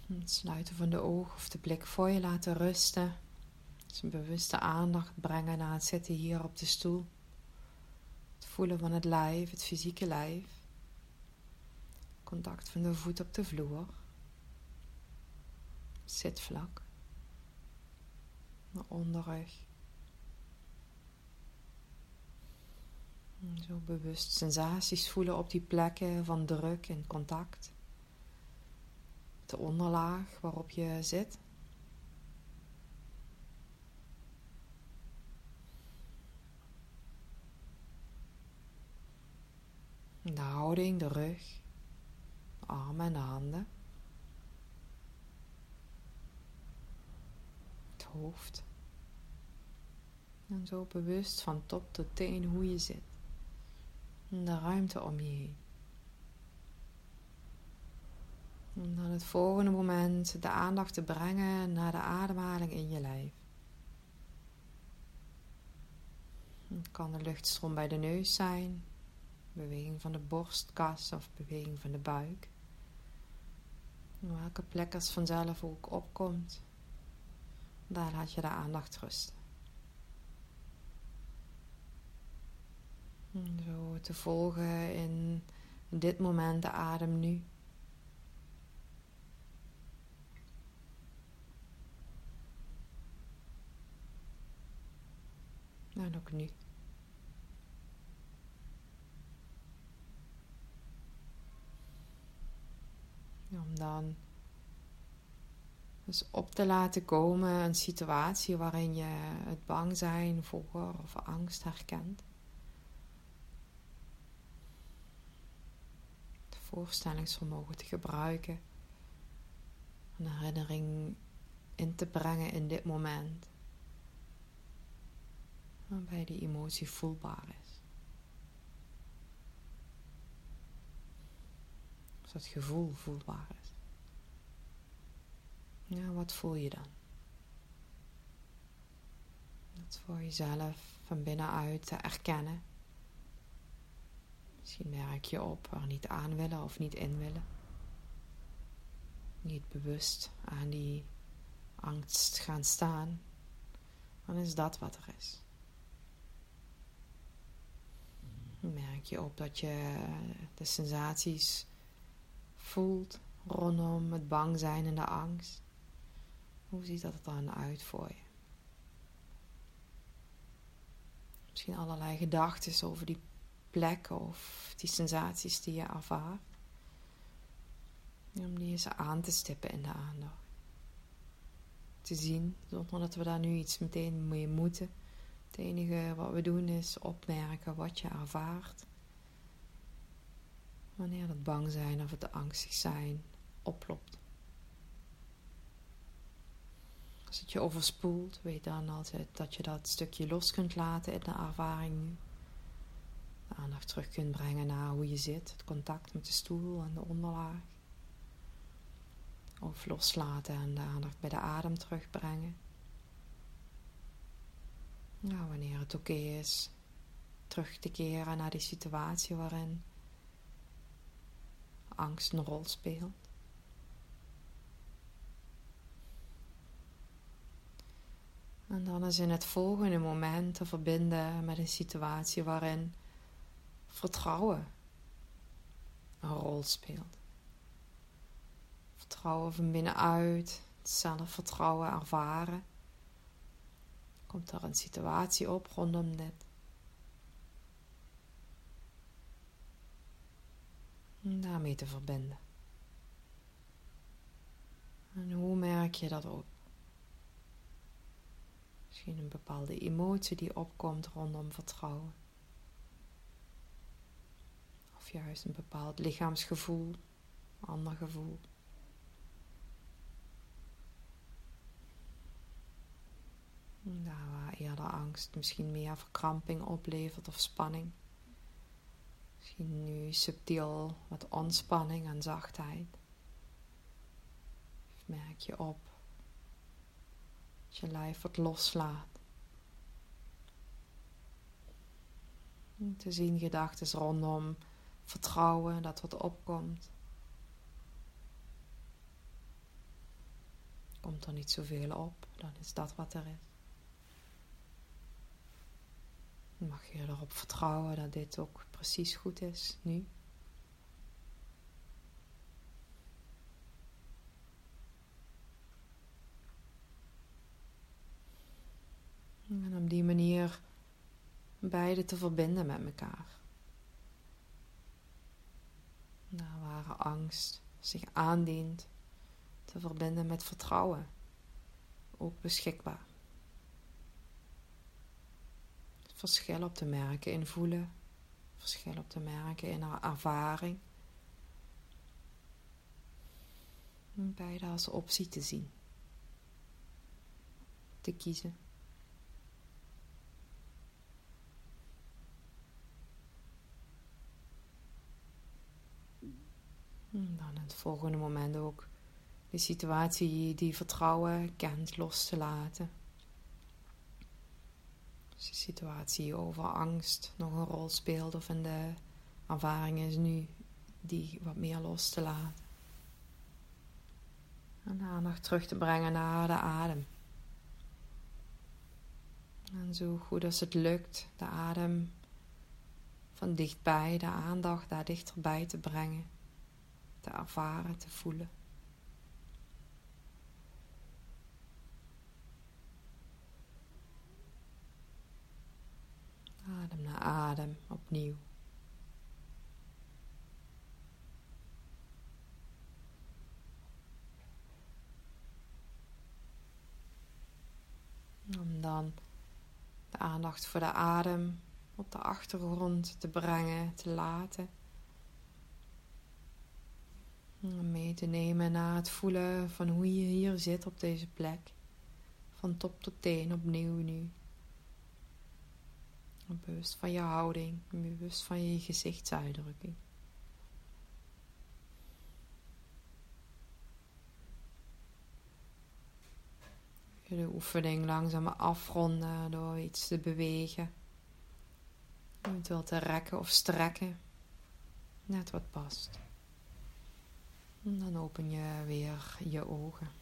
Het sluiten van de ogen of de blik voor je laten rusten. Dus een bewuste aandacht brengen naar het zitten hier op de stoel. Het voelen van het lijf, het fysieke lijf. Contact van de voet op de vloer. Zitvlak. De onderrug. En zo bewust sensaties voelen op die plekken van druk en contact. De onderlaag waarop je zit. De houding, de rug, de armen en de handen. Het hoofd. En zo bewust van top tot teen hoe je zit. En de ruimte om je heen. En dan het volgende moment de aandacht te brengen naar de ademhaling in je lijf. Het kan de luchtstroom bij de neus zijn, beweging van de borstkas of beweging van de buik. En welke plek als vanzelf ook opkomt, daar laat je de aandacht rusten. En zo te volgen in dit moment de adem nu. En ook nu. Om dan dus op te laten komen een situatie waarin je het bang zijn voor of angst herkent. Het voorstellingsvermogen te gebruiken. Een herinnering in te brengen in dit moment. Waarbij die emotie voelbaar is. Als dat gevoel voelbaar is. Ja, wat voel je dan? Dat voor jezelf van binnenuit te erkennen. Misschien merk je op er niet aan willen of niet in willen. Niet bewust aan die angst gaan staan. Dan is dat wat er is. Merk je op dat je de sensaties voelt rondom het bang zijn en de angst. Hoe ziet dat er dan uit voor je? Misschien allerlei gedachten over die plek of die sensaties die je ervaart. Om die eens aan te stippen in de aandacht. Te zien, zonder dat we daar nu iets meteen mee moeten. Het enige wat we doen is opmerken wat je ervaart. Wanneer het bang zijn of het angstig zijn oplopt. Als het je overspoelt, weet dan altijd dat je dat stukje los kunt laten in de ervaring nu. De aandacht terug kunt brengen naar hoe je zit, het contact met de stoel en de onderlaag. Of loslaten en de aandacht bij de adem terugbrengen. Nou, wanneer het oké is, terug te keren naar die situatie waarin angst een rol speelt. En dan is in het volgende moment te verbinden met een situatie waarin vertrouwen een rol speelt. Vertrouwen van binnenuit, het zelfvertrouwen ervaren. Komt er een situatie op rondom dit. En daarmee te verbinden. En hoe merk je dat op? Misschien een bepaalde emotie die opkomt rondom vertrouwen. Of juist een bepaald lichaamsgevoel, ander gevoel. Daar waar eerder angst misschien meer verkramping oplevert of spanning. Misschien nu subtiel wat ontspanning en zachtheid. Of merk je op dat je lijf wat loslaat. En te zien gedachten rondom vertrouwen dat wat opkomt. Komt er niet zoveel op, dan is dat wat er is. Dan mag je erop vertrouwen dat dit ook precies goed is nu. En op die manier beide te verbinden met elkaar. Daar waar angst zich aandient, te verbinden met vertrouwen. Ook beschikbaar. Verschil op te merken in voelen. Verschil op te merken in haar ervaring. En beide als optie te zien. Te kiezen. En dan in het volgende moment ook de situatie die vertrouwen kent los te laten. Dus de situatie over angst nog een rol speelt of in de ervaring is nu die wat meer los te laten. En de aandacht terug te brengen naar de adem. En zo goed als het lukt, de adem van dichtbij, de aandacht daar dichterbij te brengen. Te ervaren, te voelen. Adem na adem, opnieuw. Om dan de aandacht voor de adem op de achtergrond te brengen, te laten. En mee te nemen naar het voelen van hoe je hier zit op deze plek. Van top tot teen opnieuw nu. Bewust van je houding, bewust van je gezichtsuitdrukking. Je de oefening langzaam afronden door iets te bewegen. Eventueel te rekken of strekken. Net wat past. En dan open je weer je ogen.